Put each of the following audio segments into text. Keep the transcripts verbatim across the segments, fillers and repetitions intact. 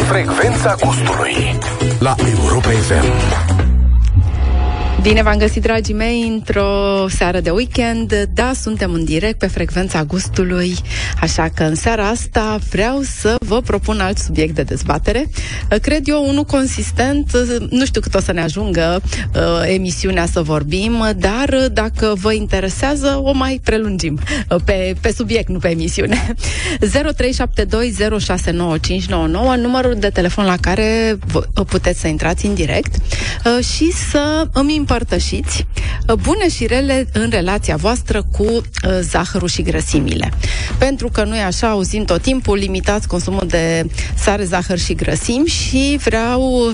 Frecvența gustului la Europa F M. Bine v-am găsit, dragii mei, într-o seară de weekend. Da, suntem în direct pe Frecvența Gustului, așa că în seara asta vreau să vă propun alt subiect de dezbatere. Cred eu, unul consistent, nu știu cât o să ne ajungă uh, emisiunea să vorbim, dar dacă vă interesează, o mai prelungim uh, pe, pe subiect, nu pe emisiune. zero trei șapte doi zero șase nouă cinci nouă nouă, numărul de telefon la care v- puteți să intrați în direct uh, și să îmi împărtășiți bune și rele în relația voastră cu uh, zahărul și grăsimile. Pentru că nu e așa, auzim tot timpul, limitați consumul de sare, zahăr și grăsimi și vreau uh,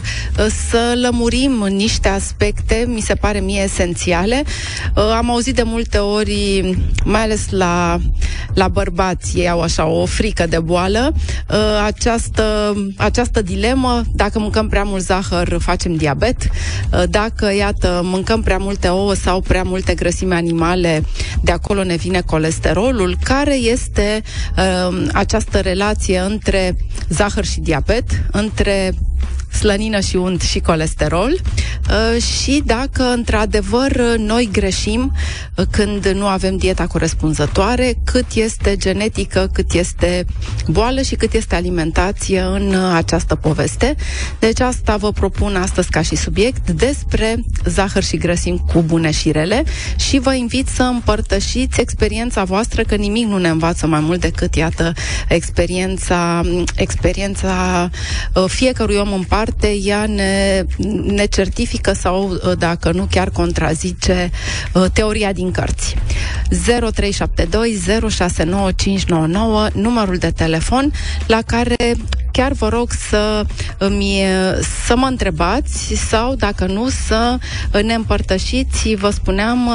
să lămurim niște aspecte, mi se pare mie esențiale. Uh, am auzit de multe ori, mai ales la, la bărbați, ei au așa o frică de boală, uh, această, această dilemă, dacă mâncăm prea mult zahăr, facem diabet, uh, dacă, iată, mâncăm prea multe ouă sau prea multe grăsimi animale, de acolo ne vine colesterolul. Care este uh, această relație între zahăr și diabet, între slănină și unt și colesterol uh, și dacă într-adevăr noi greșim uh, când nu avem dieta corespunzătoare, cât este genetică, cât este boală și cât este alimentație în uh, această poveste. Deci asta vă propun astăzi ca și subiect, despre zahăr și grăsimi cu bune și rele, și vă invit să împărtășiți experiența voastră, că nimic nu ne învață mai mult decât, iată, experiența, experiența uh, fiecărui om în parte. Ea ne, ne certifică sau, dacă nu, chiar contrazice uh, teoria din cărți. zero trei șapte doi zero șase nouă cinci nouă nouă, numărul de telefon la care chiar vă rog să, îmi, să mă întrebați sau, dacă nu, să ne împărtășiți, vă spuneam,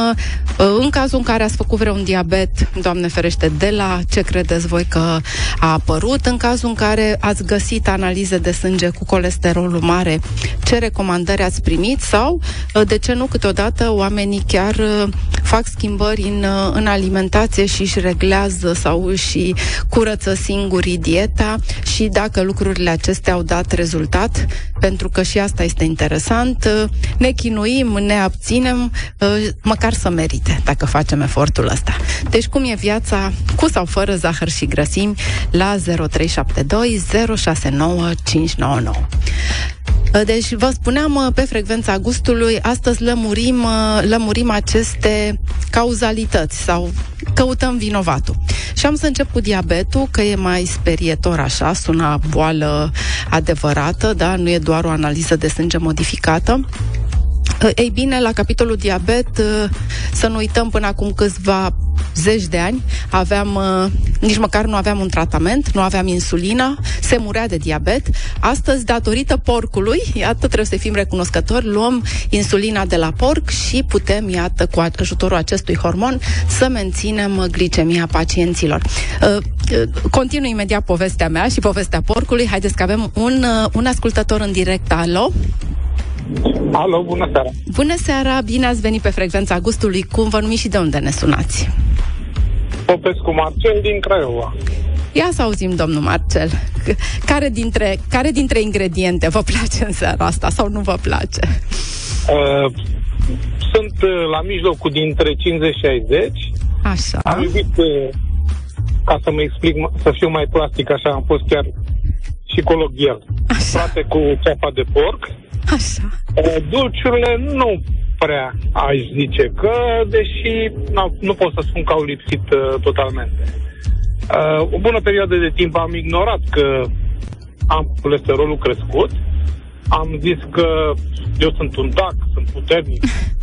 în cazul în care ați făcut vreun diabet, Doamne ferește, de la ce credeți voi că a apărut, în cazul în care ați găsit analize de sânge cu colesterolul mare, ce recomandări ați primit sau, de ce nu, câteodată oamenii chiar fac schimbări în, în alimentație și își reglează sau își curăță singurii dieta și dacă lucrurile acestea au dat rezultat, pentru că și asta este interesant, ne chinuim, ne abținem, măcar să merite dacă facem efortul ăsta. Deci cum e viața cu sau fără zahăr și grăsimi la zero trei șapte doi zero șase nouă cinci nouă nouă. Deci, vă spuneam, pe Frecvența Gustului, astăzi lămurim, lămurim aceste cauzalități sau căutăm vinovatul. Și am să încep cu diabetul, că e mai sperietor așa, sună boală adevărată, da? Nu e doar o analiză de sânge modificată. Ei bine, la capitolul diabet, să nu uităm, până acum câțiva zeci de ani, aveam, nici măcar nu aveam un tratament, nu aveam insulina, se murea de diabet. Astăzi, datorită porcului, iată, trebuie să fim recunoscători, luăm insulina de la porc și putem, iată, cu ajutorul acestui hormon, să menținem glicemia pacienților. Continui imediat povestea mea și povestea porcului. Haideți că avem un, un ascultător în direct. Alo? Alo, bună seara! Bună seara, bine ați venit pe Frecvența Gustului. Cum vă numiți și de unde ne sunați? Popescu Marcel din Craiova. Ia să auzim, domnul Marcel. Care dintre, care dintre ingrediente vă place în seara asta sau nu vă place? Uh, sunt uh, la mijlocul dintre cincizeci și șaizeci. Așa. Am iubit, uh, ca să mă explic, să fiu mai plastic, așa, am fost chiar și cologhiel. Frate cu ceapa de porc. Așa. Dulciurile nu prea aș zice că, deși nu, nu pot să spun că au lipsit uh, totalmente. Uh, o bună perioadă de timp am ignorat că am colesterolul crescut. Am zis că eu sunt un dac, sunt puternic.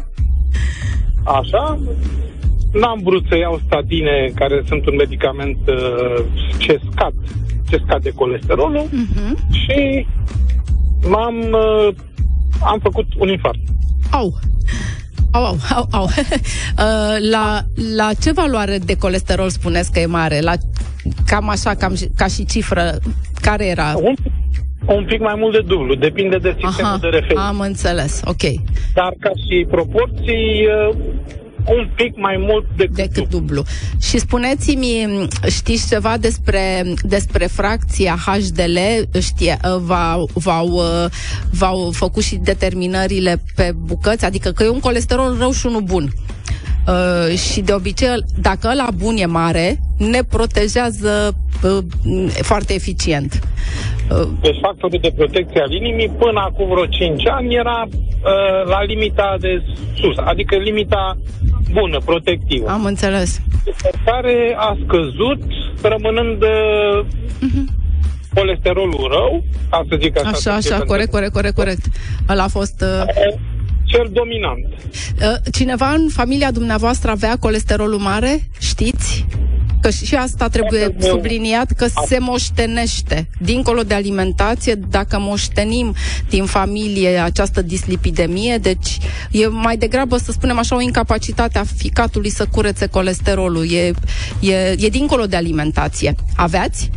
Așa. N-am vrut să iau statine, care sunt un medicament uh, ce scad, ce scade colesterolul, uh-huh. și m-am uh, am făcut un infart. Au. Au, au, au, au. uh, la, la ce valoare de colesterol spuneți că e mare? La, cam așa, cam, ca și cifră, care era? Un, un pic mai mult de dublu, depinde de sistemul. Aha, de referință. Am înțeles, ok. Dar ca și proporții, un pic mai mult decât, decât dublu. dublu. Și spuneți-mi, știți ceva despre, despre fracția H D L? Știe, v-au, v-au, v-au făcut și determinările pe bucăți? Adică că e un colesterol rău și unul bun. Uh, și de obicei, dacă ăla bun e mare, ne protejează uh, foarte eficient. Uh. Deci factorul de protecție al inimii până acum vreo cinci ani era uh, la limita de sus, adică limita bună, protectivă. Am înțeles. Care a scăzut, rămânând uh, uh-huh. colesterolul rău, ca să zic așa. Așa, așa, corect, corect, corect, corect. Ăla a fost... Uh... cel dominant. Cineva în familia dumneavoastră avea colesterolul mare? Știți? Că și asta trebuie subliniat, că se moștenește. Dincolo de alimentație, dacă moștenim din familie această dislipidemie, deci e mai degrabă, să spunem așa, o incapacitate a ficatului să curețe colesterolul. E, e, e dincolo de alimentație. Aveați?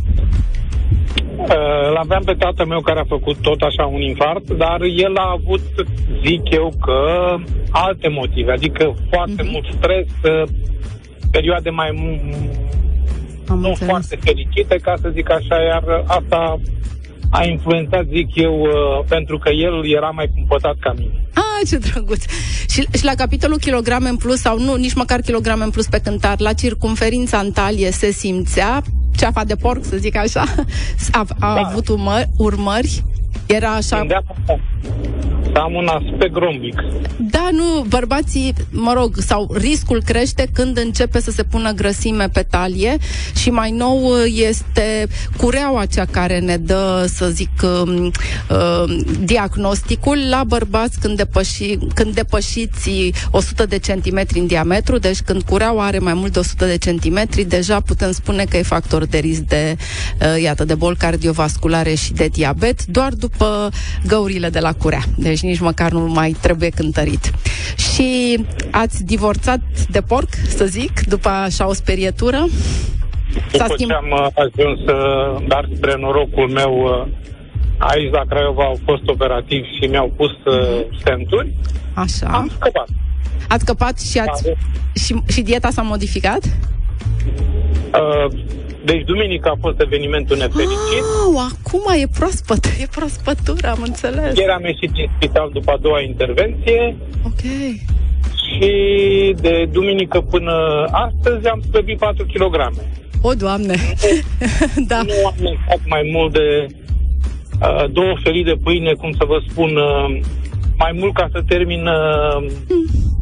L-aveam pe tatăl meu care a făcut tot așa un infarct, dar el a avut, zic eu, că alte motive, adică foarte uh-huh. mult stres, perioade mai Am nu înțeles. foarte fericite, ca să zic așa, iar asta a influențat, zic eu, pentru că el era mai cumpătat ca mine. Ah, ce drăguț! Și, și la capitolul kilograme în plus, sau nu, nici măcar kilograme în plus pe cântar, la circumferința în talie se simțea ceafa de porc, să zic așa? A, a da. avut urmări, urmări? Era așa... Să am un aspect rombic. Da, nu, bărbații, mă rog, sau riscul crește când începe să se pună grăsime pe talie și mai nou este cureaua cea care ne dă, să zic, uh, uh, diagnosticul la bărbați când, depăși, când depășiți o sută de centimetri în diametru, deci când cureaua are mai mult de o sută de centimetri, deja putem spune că e factor de risc de, uh, iată, de boli cardiovasculare și de diabet, doar după găurile de la curea. Deci nici măcar nu mai trebuie cântărit. Și ați divorțat de porc, să zic, după așa o sperietură? După schimb... ce am ajuns, dar spre norocul meu, aici la Craiova au fost operativ și mi-au pus mm-hmm. stenturi. Așa. Am scăpat. Ați scăpat și, ați... și, și dieta s-a modificat? Uh, Deci duminică a fost evenimentul nefericit. Oh, acum e proaspăt, e proaspătură, am înțeles. Ieri am ieșit din spital după a doua intervenție. Ok. Și de duminică până astăzi am slăbit patru kilograme. O, Doamne! Da. Nu am mâncat mai mult de uh, două felii de pâine, cum să vă spun, uh, mai mult ca să termin uh, mm.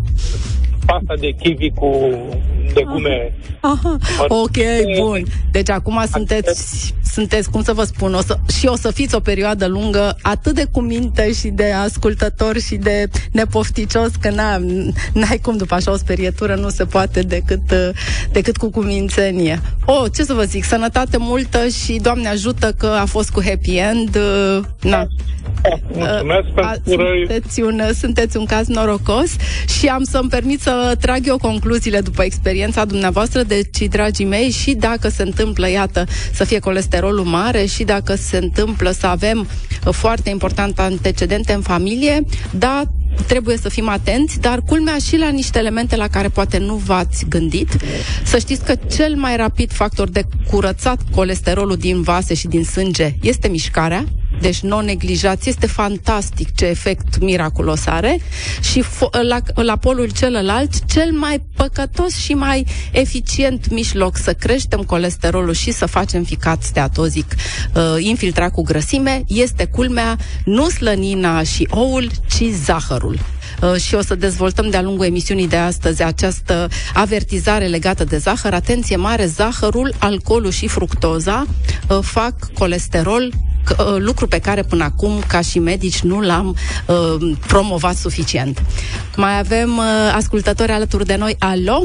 pasta de kiwi cu legume. Aha. Aha. Ok, bun. Deci acum sunteți, sunteți, cum să vă spun, o să, și o să fiți o perioadă lungă atât de cuminte și de ascultător și de nepofticios, că n-a, n-ai cum după așa o sperietură, nu se poate decât, decât cu cumințenie. Oh, ce să vă zic, sănătate multă și Doamne ajută că a fost cu happy end. Na. Mulțumesc a, sunteți, un, sunteți un caz norocos și am să-mi permit să trag eu concluziile după experiența dumneavoastră. Deci, dragii mei, și dacă se întâmplă, iată, să fie colesterolul mare și dacă se întâmplă să avem foarte important antecedente în familie, da, trebuie să fim atenți, dar culmea și la niște elemente la care poate nu v-ați gândit. Să știți că cel mai rapid factor de curățat colesterolul din vase și din sânge este mișcarea. Deci non-neglijați, este fantastic ce efect miraculos are. Și fo- la, la polul celălalt, cel mai păcătos și mai eficient mijloc să creștem colesterolul și să facem ficat steatozic uh, infiltrat cu grăsime este, culmea, nu slănina și oul, ci zahărul. Uh, și o să dezvoltăm de-a lungul emisiunii de astăzi această avertizare legată de zahăr. Atenție mare, zahărul, alcoolul și fructoza uh, fac colesterol, uh, lucru pe care până acum, ca și medici, nu l-am uh, promovat suficient. Mai avem uh, ascultători alături de noi. Alo?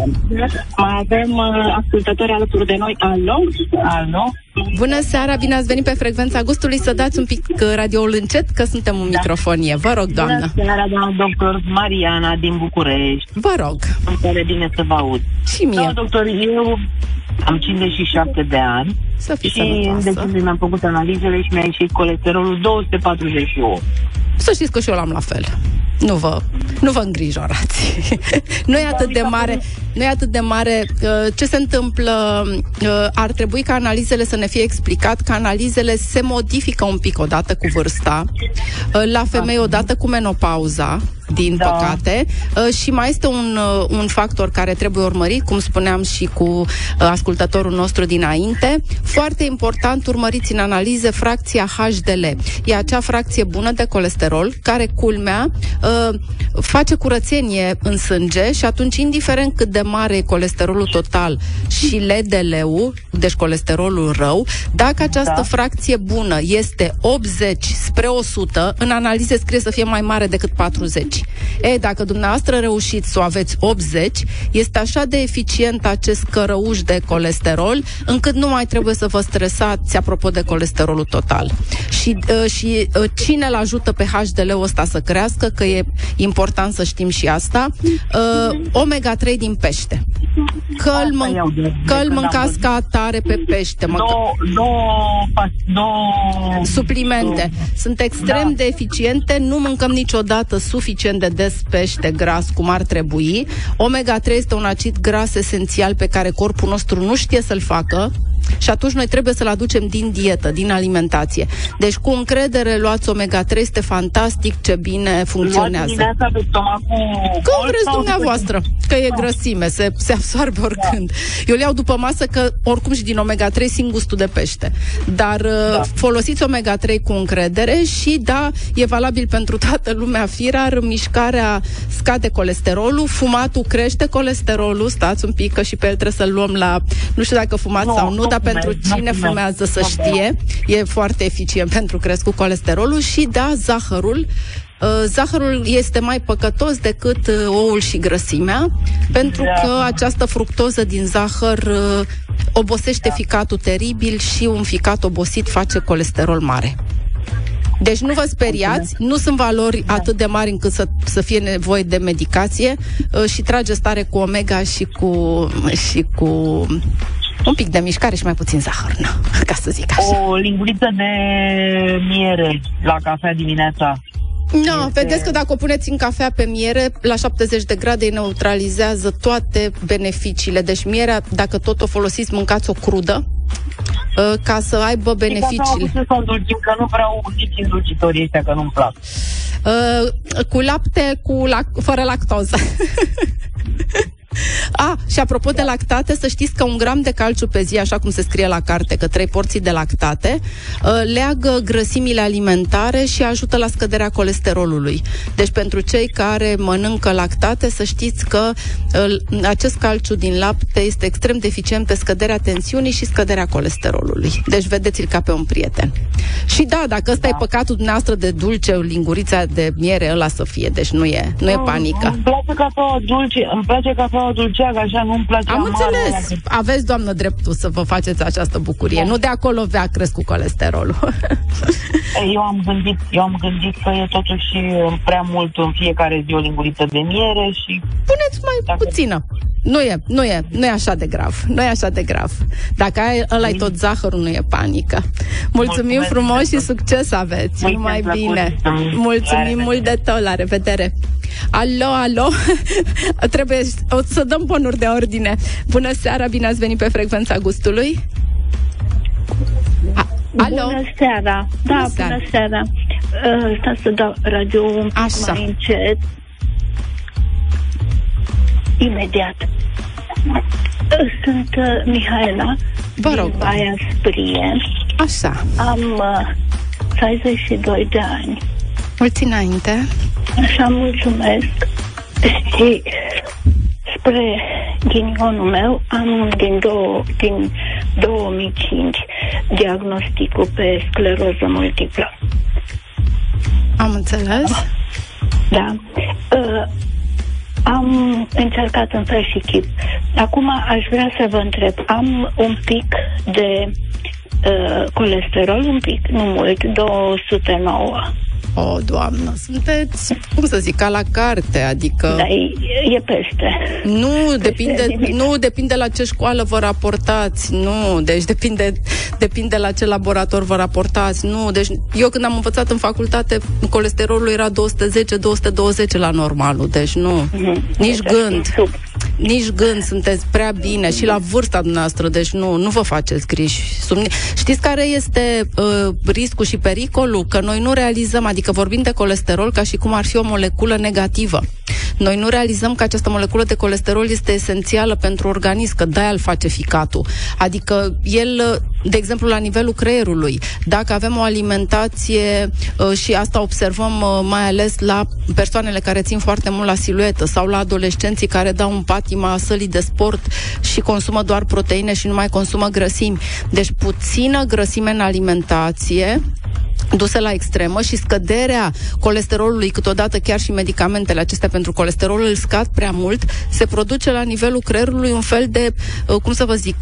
Mai avem uh, ascultători alături de noi. Alo? Alo? Bună seara, bine ați venit pe Frecvența Gustului. Să dați un pic radioul încet, că suntem în da. microfonie. Vă rog, doamnă. Bună seara, doamnă doctor Mariana din București. Vă rog. Îmi pare bine să vă aud. Și mie. Doamnă doctor, eu am cincizeci și șapte de ani. Să fii și în decembrie mi-am făcut analizele și mi-a ieșit colesterolul două sute patruzeci și opt. Să știți că și eu l-am la fel. Nu vă, Nu vă îngrijorați. Nu e atât de mare. Nu e atât de mare. Ce se întâmplă? Ar trebui ca analizele să ne fie explicat că analizele se modifică un pic odată cu vârsta, la femei odată cu menopauza, din da. păcate, și mai este un, un factor care trebuie urmărit, cum spuneam și cu ascultătorul nostru dinainte. Foarte important, urmăriți în analize fracția H D L. E acea fracție bună de colesterol care, culmea, face curățenie în sânge și atunci, indiferent cât de mare e colesterolul total și L D L-ul, deci colesterolul rău, dacă această da. fracție bună este optzeci spre o sută, în analize scrie să fie mai mare decât patruzeci. E, dacă dumneavoastră reușiți să o aveți optzeci, este așa de eficient acest cărăuș de colesterol, încât nu mai trebuie să vă stresați apropo de colesterolul total. Și, uh, și uh, cine îl ajută pe H D L-ul ăsta să crească, că e important să știm și asta, uh, omega trei din pește. Că îl, mân- că îl mâncați ca atare pe pește. Mă... Două, două, două suplimente. Sunt extrem da. de eficiente, nu mâncăm niciodată suficient de des pește gras cum ar trebui. omega trei este un acid gras esențial pe care corpul nostru nu știe să-l facă și atunci noi trebuie să-l aducem din dietă, din alimentație. Deci cu încredere luați omega trei, este fantastic, ce bine funcționează. Cum vreți dumneavoastră, că e grăsime, se, se absorbe oricând. Eu le iau după masă, că oricum și din omega trei simt gustul de pește. Dar da. folosiți omega trei cu încredere și da, e valabil pentru toată lumea firar, mișcarea scade colesterolul, fumatul crește colesterolul, stați un pic că și pe el trebuie să-l luăm la, nu știu dacă fumați no, sau nu, dar pentru cine fumează să știe, e foarte eficient pentru crescut colesterolul. Și da, zahărul Uh, zahărul este mai păcătos decât uh, oul și grăsimea, pentru că această fructoză din zahăr uh, obosește ficatul teribil și un ficat obosit face colesterol mare. Deci nu vă speriați, nu sunt valori atât de mari încât să, să fie nevoie de medicație uh, și trageți tare cu omega și cu, și cu un pic de mișcare și mai puțin zahăr, nu, ca să zic așa. O linguriță de miere la cafea dimineața. Nu, no, este... vedeți că dacă o puneți în cafea pe miere, la șaptezeci de grade îi neutralizează toate beneficiile. Deci mierea, dacă tot o folosiți, mâncați-o crudă, ca să aibă beneficiile. Și ca că nu vreau nici indulcitorii ăștia, că nu-mi plac. Uh, cu lapte, cu lac- fără lactoză. A, și apropo de lactate, să știți că un gram de calciu pe zi, așa cum se scrie la carte, că trei porții de lactate, leagă grăsimile alimentare și ajută la scăderea colesterolului. Deci pentru cei care mănâncă lactate, să știți că acest calciu din lapte este extrem de eficient pe scăderea tensiunii și scăderea colesterolului. Deci vedeți-l ca pe un prieten. Și da, dacă ăsta da. e păcatul dumneavoastră de dulce, lingurița de miere, ăla să fie. Deci nu e, nu e panică. Îmi place cafeaua dulce, îmi place cafeaua dulceagă, așa, nu-mi place. Am înțeles. Aveți, doamnă, dreptul să vă faceți această bucurie. Da. Nu de acolo vea crescut colesterolul. Eu am gândit, eu am gândit că e totuși prea mult în fiecare zi o linguriță de miere și... Puneți mai dacă... puțină. Nu e, nu e, nu e așa de grav. Nu e așa de grav. Dacă ai ăla-i tot zahărul, nu e panică. Mulțumim Mulțumesc frumos și succes aveți. Numai bine. Mulțumim mult de tot. La revedere. Alo, alo. Trebuie o să dăm bonuri de ordine. Bună seara, bine ați venit pe Frecvența Gustului. A, alo. Bună seara. Da, bună seara. Bună seara. Uh, Stați să dau radio un pic Așa. mai încet. Imediat. Sunt uh, Mihaela. Vă rog. Din Baia Sprie. Așa. Am uh, șaizeci și doi de ani. Mulți înainte. Așa, mulțumesc. Și spre ghinionul meu am din, două, din două mii cinci diagnosticul pe scleroză multiplă. Am înțeles. Da. Uh, am încercat în fel și chip. Acum aș vrea să vă întreb. Am un pic de uh, colesterol, un pic, nu mult, două sute nouă. O, Doamnă, sunteți, cum să zic, ca la carte, adică... Da, e, e peste. Nu, peste depinde, nu, depinde la ce școală vă raportați, nu, deci depinde, depinde la ce laborator vă raportați, nu, deci eu când am învățat în facultate, colesterolul era două sute zece două sute douăzeci la normalul, deci nu, mm-hmm. nici deci gând. Sub. Nici gând, sunteți prea bine și la vârsta dumneavoastră, deci nu, nu vă faceți griji. Sub... Știți care este uh, riscul și pericolul? Că noi nu realizăm, adică vorbim de colesterol ca și cum ar fi o moleculă negativă. Noi nu realizăm că această moleculă de colesterol este esențială pentru organism, că de-aia îl face ficatul. Adică el, de exemplu, la nivelul creierului, dacă avem o alimentație uh, și asta observăm uh, mai ales la persoanele care țin foarte mult la siluetă sau la adolescenții care dau în patima sălii de sport și consumă doar proteine și nu mai consumă grăsimi. Deci puțină grăsime în alimentație duse la extremă și scăderea colesterolului, câteodată chiar și medicamentele acestea pentru colesterol îl scad prea mult, se produce la nivelul creierului un fel de, cum să vă zic,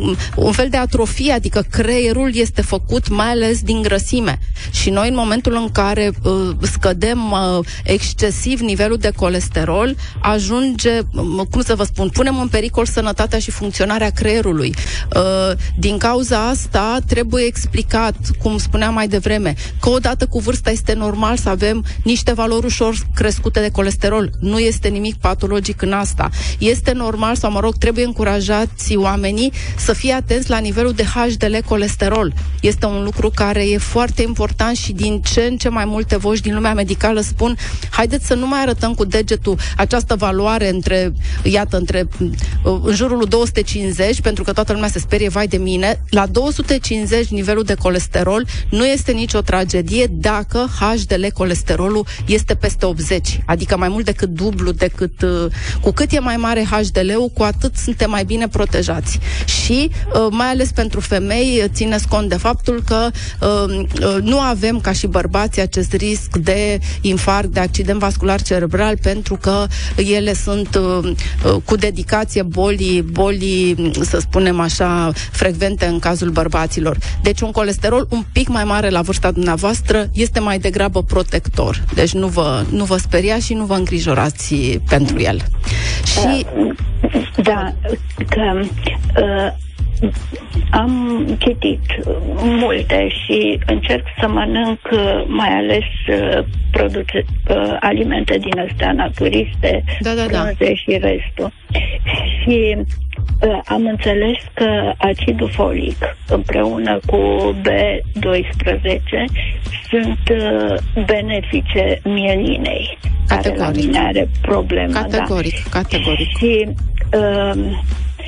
un fel de atrofie, adică creierul este făcut mai ales din grăsime. Și noi în momentul în care uh, scădem uh, excesiv nivelul de colesterol, ajunge, cum să vă spun, punem în pericol sănătatea și funcționarea creierului. Uh, din cauza asta trebuie explicat, cum spuneam mai devreme, că odată cu vârsta este normal să avem niște valori ușor crescute de colesterol. Nu este nimic patologic în asta. Este normal, sau mă rog, trebuie încurajați oamenii să fie atenți la nivelul de H D L colesterol. Este un lucru care e foarte important și din ce în ce mai multe voci din lumea medicală spun, haideți să nu mai arătăm cu degetul această valoare între, iată, între în jurul două sute cincizeci, pentru că toată lumea se sperie, vai de mine, la două sute cincizeci nivelul de colesterol nu este nicio tragedie dacă H D L colesterolul este peste optzeci, adică mai mult decât dublu decât, cu cât e mai mare H D L-ul, cu atât suntem mai bine protejați. Și mai ales pentru femei țineți cont de faptul că nu avem ca și bărbații acest risc de infarct, de accident vascular cerebral, pentru că ele sunt cu dedicație bolii, bolii, să spunem așa, frecvente în cazul bărbaților. Deci un colesterol un pic mai mare la vârsta dumneavoastră este mai degrabă protector. Deci nu vă, nu vă speria și nu vă îngrijorați pentru el. Și... Da, că... Uh... Am citit multe și încerc să mănânc mai ales produce, alimente din astea naturiste, da, da, da. și restul. Și uh, am înțeles că acidul folic împreună cu B doisprezece sunt uh, benefice mielinei, categoric. Care la mine are problema. Categoric, da. categoric. Și uh,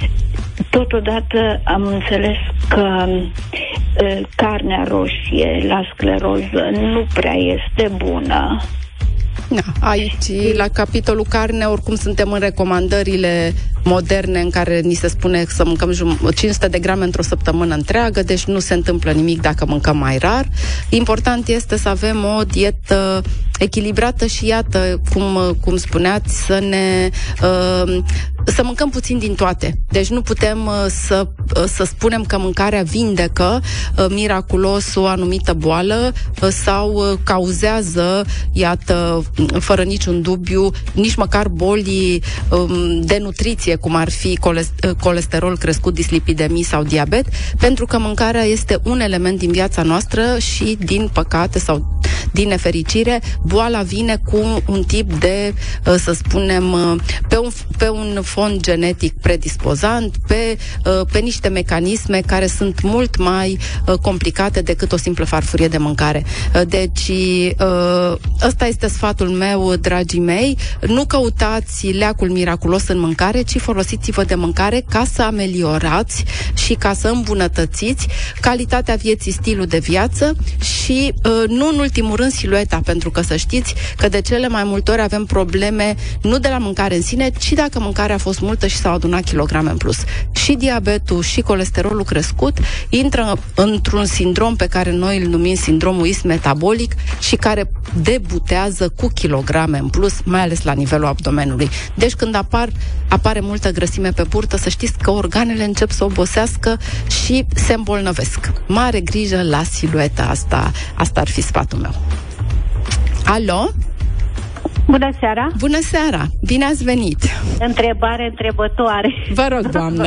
totodată am înțeles că uh, carnea roșie la scleroză nu prea este bună. Da, aici, la capitolul carne, oricum suntem în recomandările moderne în care ni se spune să mâncăm cinci sute de grame într-o săptămână întreagă, deci nu se întâmplă nimic dacă mâncăm mai rar. Important este să avem o dietă echilibrată și iată, cum, cum spuneați, să ne uh, să mâncăm puțin din toate. Deci nu putem uh, să, uh, să spunem că mâncarea vindecă uh, miraculos o anumită boală uh, sau uh, cauzează, iată, fără niciun dubiu, nici măcar boli um, de nutriție, cum ar fi colesterol crescut, dislipidemii sau diabet, pentru că mâncarea este un element din viața noastră și, din păcate sau din nefericire, boala vine cu un tip de, să spunem, pe un, pe un fond genetic predispozant, pe, pe niște mecanisme care sunt mult mai complicate decât o simplă farfurie de mâncare. Deci, ăsta este sfatul meu, dragii mei. Nu căutați leacul miraculos în mâncare, ci folosiți-vă de mâncare ca să ameliorați și ca să îmbunătățiți calitatea vieții, stilul de viață și, nu în ultimul rând, silueta, pentru că să știți că de cele mai multe ori avem probleme nu de la mâncare în sine, ci dacă mâncarea a fost multă și s-au adunat kilograme în plus. Și diabetul și colesterolul crescut intră într-un sindrom pe care noi îl numim sindromul ist-metabolic și care debutează cu kilograme în plus, mai ales la nivelul abdomenului. Deci când apar, apare multă grăsime pe burtă, să știți că organele încep să obosească și se îmbolnăvesc. Mare grijă la silueta asta, asta ar fi sfatul meu. Alo? Bună seara! Bună seara! Bine ați venit! Întrebare întrebătoare. Vă rog, doamnă!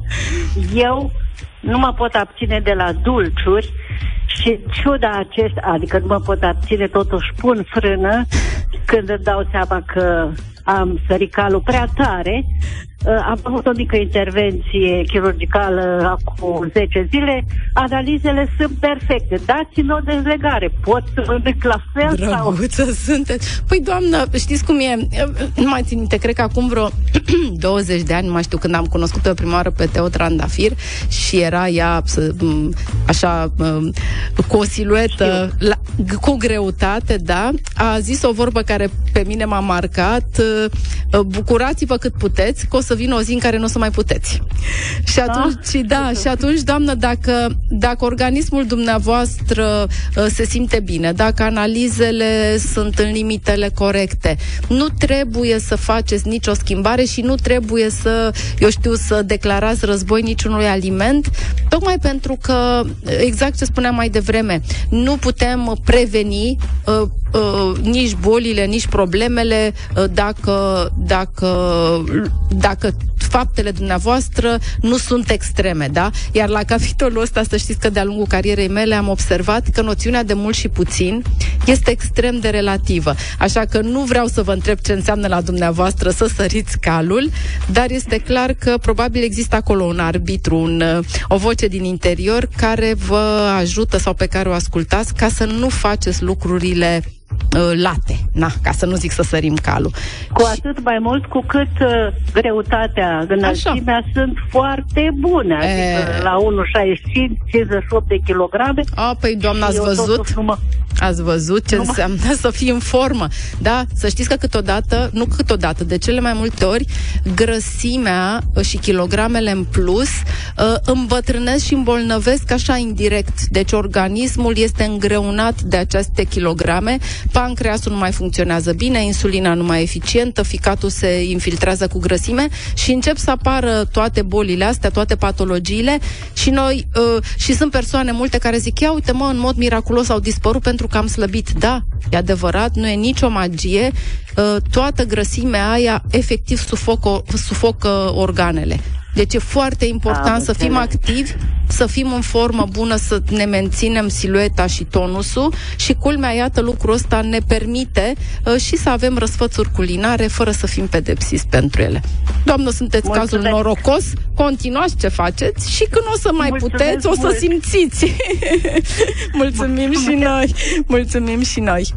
Eu nu mă pot abține de la dulciuri și ciuda acesta, adică nu mă pot abține, totuși pun frână când îmi dau seama că am sărit calul prea tare. Am avut o mică intervenție chirurgicală acum zece zile. Analizele sunt perfecte. Dați-mi o dezlegare. Pot să mănânc la fel? Drăguță sau? Sunteți. Păi, doamnă, știți cum e? Nu mai țin minte, cred că acum vreo douăzeci de ani, nu mai știu, când am cunoscut-o prima oară pe Teo Trandafir și era ea așa cu o siluetă la, cu greutate, da? A zis o vorbă care pe mine m-a marcat: bucurați-vă cât puteți, că o să vină o zi în care nu o să mai puteți. Și atunci, da, da și atunci, doamnă, dacă, dacă organismul dumneavoastră uh, se simte bine, dacă analizele sunt în limitele corecte, nu trebuie să faceți nicio schimbare și nu trebuie să, eu știu, să declarați război niciunui aliment, tocmai pentru că, exact ce spuneam mai devreme, nu putem preveni uh, uh, nici bolile, nici problemele uh, dacă, dacă, dacă faptele dumneavoastră nu sunt extreme, da? Iar la capitolul ăsta, să știți că de-a lungul carierei mele am observat că noțiunea de mult și puțin este extrem de relativă. Așa că nu vreau să vă întreb ce înseamnă la dumneavoastră să săriți calul, dar este clar că probabil există acolo un arbitru, un, o voce din interior care vă ajută sau pe care o ascultați ca să nu faceți lucrurile late, na, ca să nu zic să sărim calul. Cu atât mai mult cu cât uh, greutatea, înălțimea sunt foarte bune. Adică e... la unu virgulă șaizeci și cinci cincizeci și opt de kilograme. A, păi, doamna, ați văzut? Mă... Ați văzut ce numai... înseamnă să fii în formă. Da? Să știți că câteodată, nu câteodată, de cele mai multe ori, grăsimea și kilogramele în plus uh, îmbătrânesc și îmbolnăvesc așa indirect. Deci organismul este îngreunat de aceste kilograme, pancreasul nu mai funcționează bine, insulina nu mai e eficientă, ficatul se infiltrează cu grăsime și încep să apară toate bolile astea, toate patologiile și noi, uh, și sunt persoane multe care zic, ia uite mă, în mod miraculos au dispărut pentru că am slăbit. Da, e adevărat, nu e nicio magie, uh, toată grăsimea aia efectiv sufocă, sufocă organele. Deci e foarte important Am să fim activi, să fim în formă bună, să ne menținem silueta și tonusul și culmea, iată, lucrul ăsta ne permite uh, și să avem răsfățuri culinare fără să fim pedepsiți pentru ele. Doamnă, sunteți Mulțumesc. Cazul norocos, continuați ce faceți și când o să mai Mulțumesc puteți, o să mult. simțiți. Mulțumim Mulțumesc. și noi. Mulțumim și noi.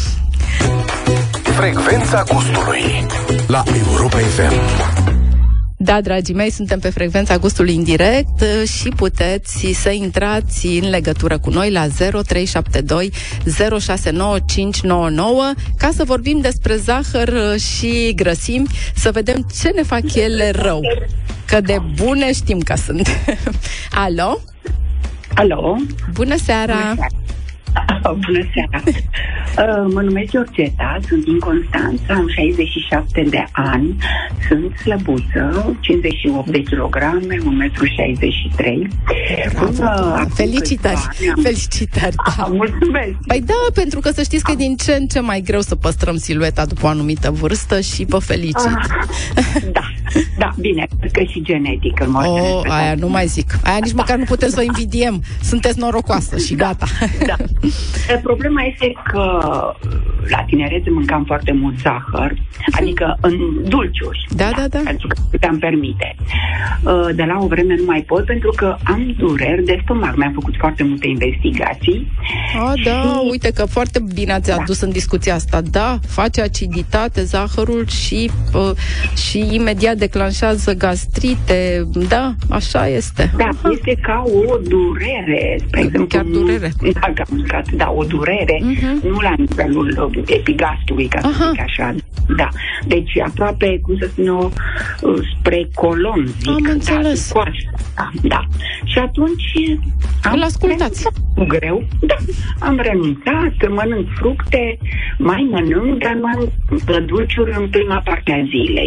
Frecvența gustului la Europa F M. Da, dragii mei, suntem pe Frecvența Gustului în direct și puteți să intrați în legătură cu noi la zero trei șapte doi zero șase nouă cinci nouă nouă ca să vorbim despre zahăr și grăsimi, să vedem ce ne fac ele rău. Că de bune știm că sunt. Alo? Alo? Bună seara! Bună seara! Bună seara! Uh, mă numesc Georgeta, sunt din Constanța, am șaizeci și șapte de ani, sunt slăbuță, cincizeci și opt de kilograme, un metru șaizeci și trei. Bravo, uh, felicitări! Am... Felicitări! Da. Ah, mulțumesc! Păi da, pentru că să știți că e din ce în ce mai greu să păstrăm silueta după o anumită vârstă și vă felicit! Uh, da, da, bine, că și genetic în mod oh, aia nu mai zic. Aia nici da. măcar nu putem să o invidiem. Sunteți norocoasă și gata. Da. Problema este că la tinerețe mâncam foarte mult zahăr, adică în dulciuri. Da, da, da. Pentru că puteam permite. De la o vreme nu mai pot pentru că am dureri de stomac. Mi-am făcut foarte multe investigații. Ah, da, și... uite că foarte bine ați da. adus în discuția asta. Da, face aciditate zahărul și, uh, și imediat declanșează gastrite. Da, așa este. Da, Aha. este ca o durere. Spre exemplu, chiar durere. Dacă am mâncat, da, o durere, uh-huh. nu la nivelul epigastrului, ca să Aha. zic așa. Da. Deci aproape, cum să spun eu, spre colon, zic. Am înțeles. Da, da, da. Și atunci am Îl ascultați. Cu greu. Da. Am renunțat, mănânc fructe, mai mănânc, dar mănânc dulciuri în prima parte a zilei.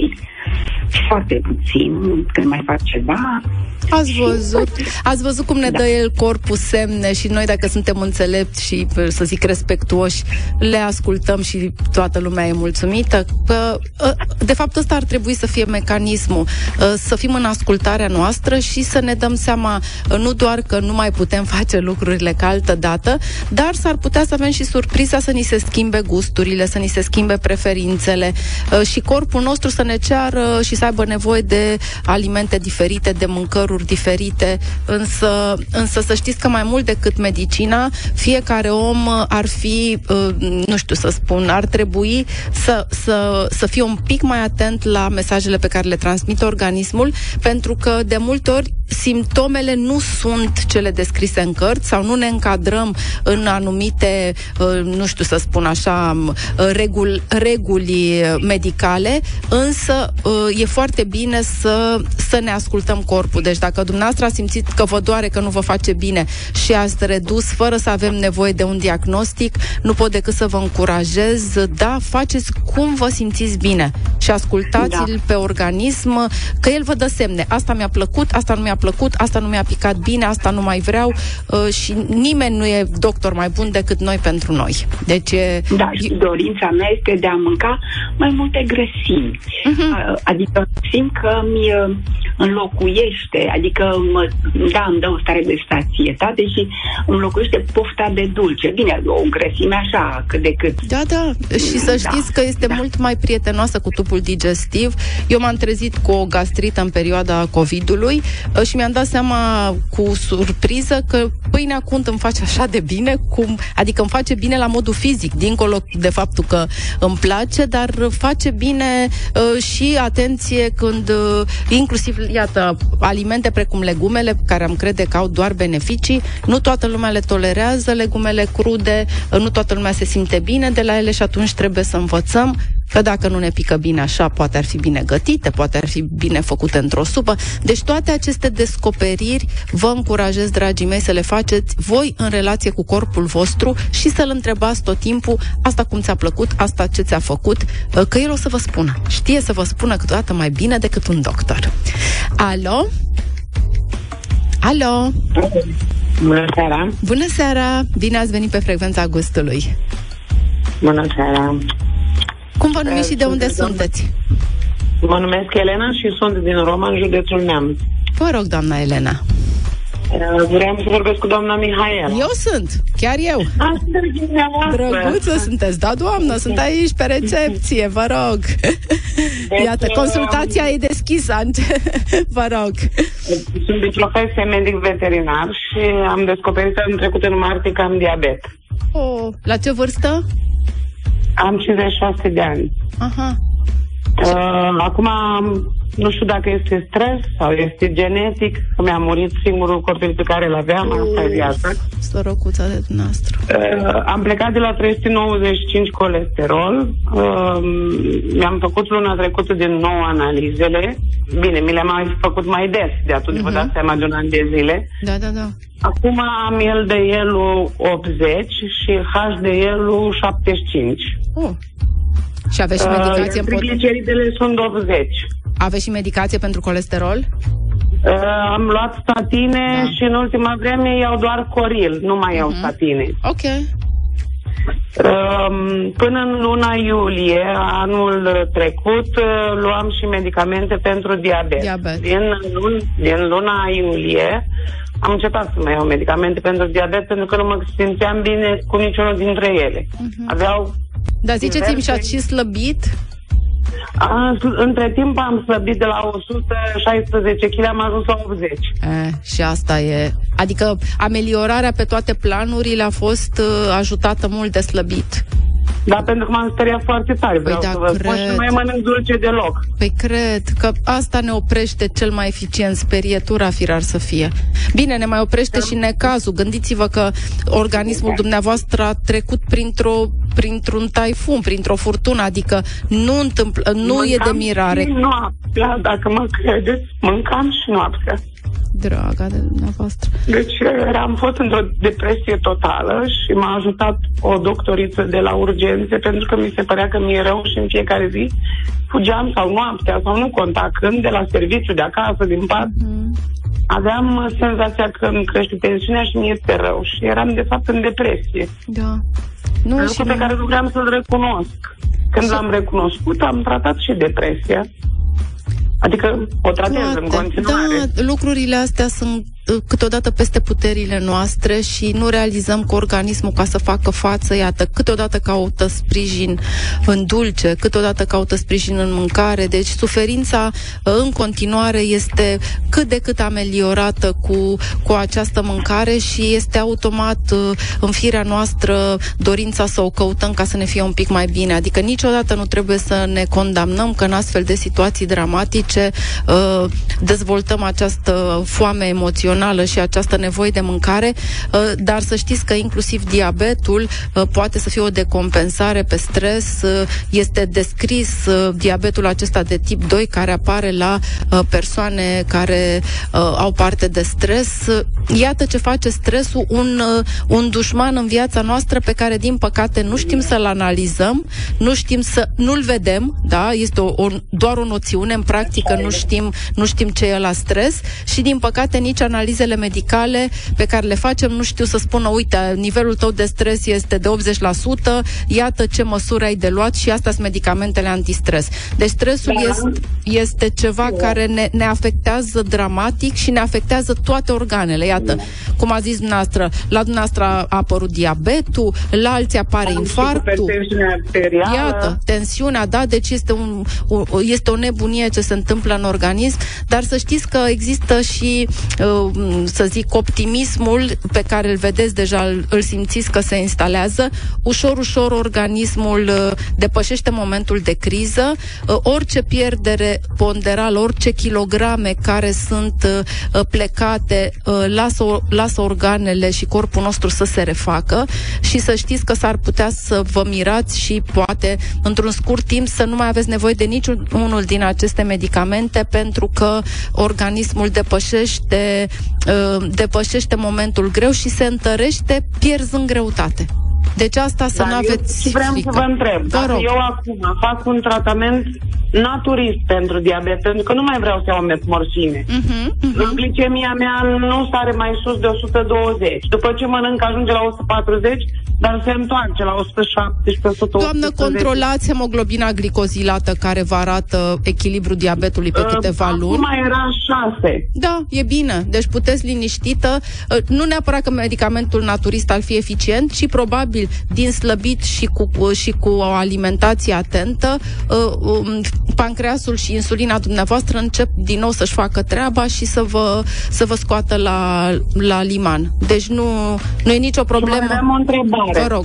foarte puțin, când mai fac ceva. Ați văzut, ați văzut cum ne da. dă el corpul semne și noi, dacă suntem înțelepți și, să zic, respectuoși, le ascultăm și toată lumea e mulțumită. Că, de fapt, ăsta ar trebui să fie mecanismul, să fim în ascultarea noastră și să ne dăm seama nu doar că nu mai putem face lucrurile ca altă dată, dar s-ar putea să avem și surpriza să ni se schimbe gusturile, să ni se schimbe preferințele și corpul nostru să ne ceară și să aibă nevoie de alimente diferite, de mâncăruri diferite, însă, însă să știți că mai mult decât medicina, fiecare om ar fi, nu știu să spun, ar trebui să, să, să fie un pic mai atent la mesajele pe care le transmite organismul, pentru că de multe ori simptomele nu sunt cele descrise în cărți sau nu ne încadrăm în anumite, nu știu să spun așa, reguli, reguli medicale, însă e foarte bine să, să ne ascultăm corpul. Deci dacă dumneavoastră ați simțit că vă doare, că nu vă face bine și ați redus fără să avem nevoie de un diagnostic, nu pot decât să vă încurajez, da, faceți cum vă simțiți bine și ascultați-l da. pe organism, că el vă dă semne. Asta mi-a plăcut, asta nu mi-a plăcut, asta nu mi-a picat bine, asta nu mai vreau uh, și nimeni nu e doctor mai bun decât noi pentru noi. Deci e... Da, și dorința mea este de a mânca mai multe grăsimi. Uh-huh. Adică simt că mi înlocuiește, adică mă, da, îmi dă o stare de sațietate și înlocuiește pofta de dulce. Bine, o grăsime așa, cât de cât. Da, da, și să știți da, că este da. mult mai prietenoasă cu tubul digestiv. Eu m-am trezit cu o gastrită în perioada COVID-ului și mi-am dat seama cu surpriză că pâinea cund îmi face așa de bine, cum, adică îmi face bine la modul fizic, dincolo de faptul că îmi place, dar face bine uh, și, atenție, când uh, inclusiv, iată, alimente precum legumele, care am crede că au doar beneficii, nu toată lumea le tolerează, legumele crude, uh, nu toată lumea se simte bine de la ele și atunci trebuie să învățăm că dacă nu ne pică bine așa, poate ar fi bine gătite, poate ar fi bine făcute într-o supă. Deci toate aceste descoperiri vă încurajez, dragii mei, să le faceți voi în relație cu corpul vostru și să-l întrebați tot timpul asta cum ți-a plăcut, asta ce ți-a făcut, că el o să vă spună. Știe să vă spună câteodată mai bine decât un doctor. Alo? Alo? Bună seara! Bună seara! Bine ați venit pe Frecvența Gustului! Bună seara! Cum vă numiți și de unde sunteți? Mă numesc Elena și sunt din Roma, în județul Neamț. Vă rog, doamna Elena. Vreau să vorbesc cu doamna Mihaela. Eu sunt, chiar eu. A, sunteți dumneavoastră. Drăguță sunteți, da, doamnă, sunt aici pe recepție, vă rog. Deci, iată, consultația e deschisă. Vă rog. Sunt de profesie medic veterinar și am descoperit anul trecut în martie că am diabet. Oh, la ce vârstă? Am cincizeci și șase de ani. Aha. Uh, acum, nu știu dacă este stres sau este genetic, că mi-a murit singurul copil pe care îl aveam, uh, asta e viața. Sărăcuța de dumneavoastră. Uh, am plecat de la trei sute nouăzeci și cinci colesterol. Uh, mi-am făcut luna trecută din nou analizele. Bine, mi le-am mai făcut mai des, de atunci uh-huh. vă dați seama de un an de zile. Da, da, da. Acum am L D L-ul optzeci și H D L-ul șaptezeci și cinci. Oh. Și aveți și medicație? Uh, trigliceridele sunt optzeci. Aveți și medicație pentru colesterol? Uh, am luat statine da. și în ultima vreme iau doar Coril, nu mai iau uh-huh. statine. Ok. Uh, până în luna iulie, anul trecut, uh, luam și medicamente pentru diabet. diabet. Din, lun, din luna iulie am încetat să mai iau medicamente pentru diabet pentru că nu mă simțeam bine cu niciunul dintre ele. Uh-huh. Aveau Dar ziceți-mi, și ați și slăbit? A, între timp am slăbit de la o sută șaisprezece kilograme, am ajuns la optzeci. E, și asta e... Adică ameliorarea pe toate planurile a fost uh, ajutată mult de slăbit. Da, pentru că m-am speriat foarte tare. Vreau păi să da, vă spun și nu mai mănânc dulce deloc. Păi cred că asta ne oprește cel mai eficient, sperietura firar să fie. Bine, ne mai oprește și necazul. Gândiți-vă că organismul dumneavoastră a trecut printr-o, printr-un taifun, printr-o furtună, adică nu, întâmpl- nu e de mirare. Și noaptea, dacă mă credeți, mâncam și noaptea. draga de dumneavoastră. Deci am fost într-o depresie totală și m-a ajutat o doctoriță de la urgențe, pentru că mi se părea că mi-e rău și în fiecare zi fugeam sau noaptea sau nu conta când, de la serviciu, de acasă, din pat. Mm. Aveam senzația că îmi crește tensiunea și mi este rău și eram de fapt în depresie. Da. Nu, lucru pe care nu vreau să-l recunosc. Când l-am recunoscut, am tratat și depresia. Adică o tratez Toate. în continuare. Da, lucrurile astea sunt câteodată peste puterile noastre și nu realizăm că organismul, ca să facă față, iată, câteodată caută sprijin în dulce, câteodată caută sprijin în mâncare, deci suferința în continuare este cât de cât ameliorată cu, cu această mâncare și este automat în firea noastră dorința să o căutăm ca să ne fie un pic mai bine, adică niciodată nu trebuie să ne condamnăm că în astfel de situații dramatice dezvoltăm această foame emoțională și această nevoie de mâncare, dar să știți că inclusiv diabetul poate să fie o decompensare pe stres. Este descris diabetul acesta de tip doi care apare la persoane care au parte de stres. Iată ce face stresul, un, un dușman în viața noastră pe care, din păcate, nu știm să-l analizăm, nu știm să nu-l vedem, da? Este o, o, doar o noțiune, în practică nu știm, nu știm ce e la stres și, din păcate, nici analizele medicale pe care le facem nu știu să spună, uite, nivelul tău de stres este de optzeci la sută, iată ce măsuri ai de luat și astea sunt medicamentele antistres. Deci stresul da. este, este ceva da. care ne, ne afectează dramatic și ne afectează toate organele. Iată, cum a zis dumneavoastră, la dumneavoastră a apărut diabetul, la alții apare Am infarctul. Iată, tensiunea, da, deci este, un, o, este o nebunie ce se întâmplă în organism, dar să știți că există și uh, să zic, optimismul pe care îl vedeți deja, îl, îl simțiți că se instalează. Ușor, ușor organismul uh, depășește momentul de criză. Uh, orice pierdere ponderală, orice kilograme care sunt uh, plecate, uh, lasă, lasă organele și corpul nostru să se refacă și să știți că s-ar putea să vă mirați și poate într-un scurt timp să nu mai aveți nevoie de niciunul din aceste medicamente, pentru că organismul depășește depășește momentul greu și se întărește pierzând greutate. Deci asta să Dar nu aveți eu vreau frică. să vă întreb, vă dacă rog. eu acum fac un tratament naturist pentru diabet, pentru că nu mai vreau să iau metmorfine. Uh-huh, uh-huh. Glicemia mea nu sare mai sus de o sută douăzeci. După ce mănânc ajunge la o sută patruzeci, dar se întoarce la o sută șaptesprezece, o sută optsprezece. Doamnă, controlați hemoglobina glicozilată care vă arată echilibrul diabetului pe câteva uh, luni. Acum era șase. Da, e bine. Deci puteți liniștită. Uh, nu neapărat că medicamentul naturist ar fi eficient, ci probabil din slăbit și cu, uh, și cu o alimentație atentă, uh, um, pancreasul și insulina dumneavoastră încep din nou să-și facă treaba și să vă, să vă scoată la, la liman. Deci nu, nu e nicio problemă. Și mai avem o întrebare. Vă rog.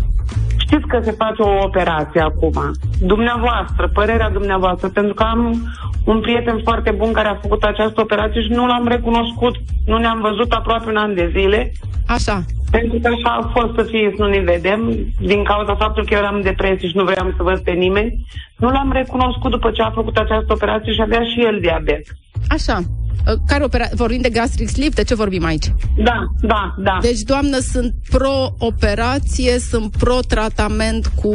Știți că se face o operație acum. Dumneavoastră, părerea dumneavoastră, pentru că am un prieten foarte bun care a făcut această operație și nu l-am recunoscut. Nu ne-am văzut aproape un an de zile. Așa. Pentru că așa a fost să fie să nu ne vedem, din cauza faptului că eu eram în depresie și nu vreau să văd pe nimeni. Nu l-am recunoscut după ce a făcut această operație și avea și el diabet. Așa. Care opera- vorbim de gastric sleeve? De ce vorbim aici? Da, da, da. Deci, doamnă, sunt pro-operație, sunt pro-tratament cu,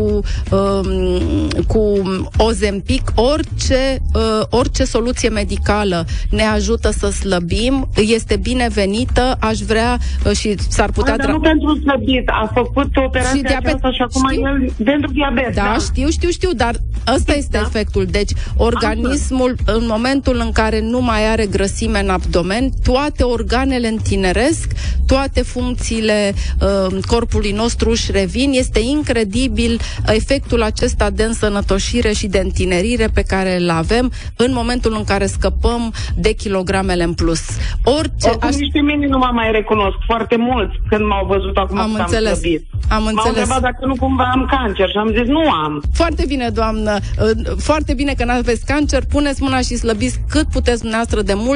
um, cu Ozempic. Orice, uh, orice soluție medicală ne ajută să slăbim, este binevenită. Aș vrea uh, și s-ar putea... Dar dra- nu pentru slăbit, a făcut operația și diabet, aceasta și acum știu, el pentru diabet. Da, da, știu, știu, știu, dar ăsta este da. efectul. Deci, organismul, în momentul în care nu mai are grăsime în abdomen, toate organele întineresc, toate funcțiile uh, corpului nostru își revin. Este incredibil efectul acesta de însănătoșire și de întinerire pe care îl avem în momentul în care scăpăm de kilogramele în plus. Orice Oricum, aș... nici pe mine nu mă mai recunosc foarte mult când m-au văzut acum am că înțeles. am slăbit. Am înțeles. M-au întrebat dacă nu cumva am cancer și am zis nu am. Foarte bine, doamnă. Foarte bine că n-aveți cancer. Puneți mâna și slăbiți cât puteți dumneavoastră de mult.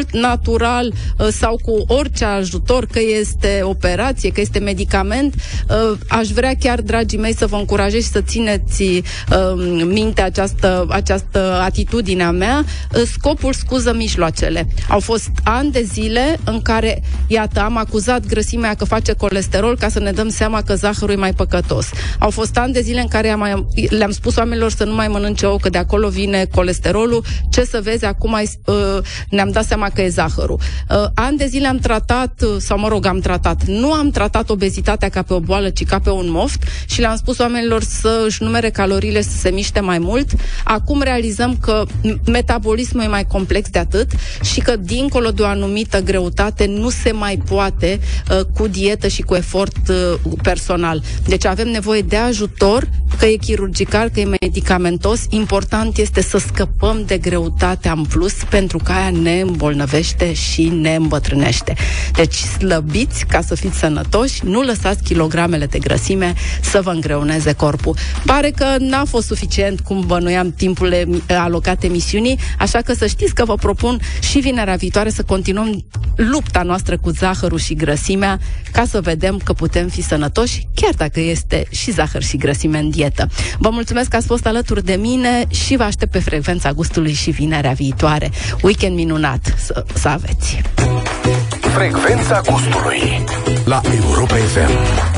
mult natural uh, sau cu orice ajutor, că este operație, că este medicament. Uh, aș vrea chiar, dragii mei, să vă încurajez și să țineți uh, minte această, această atitudine a mea. Uh, scopul scuză mijloacele. Au fost ani de zile în care, iată, am acuzat grăsimea că face colesterol ca să ne dăm seama că zahărul e mai păcătos. Au fost ani de zile în care am, le-am spus oamenilor să nu mai mănânce ou, că de acolo vine colesterolul. Ce să vezi, acum ai, uh, ne-am dat seama că e zahărul. Uh, ani de zile am tratat, sau mă rog, am tratat, nu am tratat obezitatea ca pe o boală, ci ca pe un moft și le-am spus oamenilor să își numere caloriile, să se miște mai mult. Acum realizăm că metabolismul e mai complex de atât și că dincolo de o anumită greutate nu se mai poate uh, cu dietă și cu efort uh, personal. Deci avem nevoie de ajutor, că e chirurgical, că e medicamentos. Important este să scăpăm de greutatea în plus, pentru că aia ne îmbolnăvește și ne îmbătrânește. Deci slăbiți ca să fiți sănătoși, nu lăsați kilogramele de grăsime să vă îngreuneze corpul. Pare că n-a fost suficient cum bănuiam timpul alocat emisiunii, așa că să știți că vă propun și vinerea viitoare să continuăm lupta noastră cu zahărul și grăsimea, ca să vedem că putem fi sănătoși, chiar dacă este și zahăr și grăsime în dietă. Vă mulțumesc că ați fost alături de mine și vă aștept pe Frecvența Gustului și vinerea viitoare. Weekend minunat să, să aveți! Frecvența Gustului la Europa F M.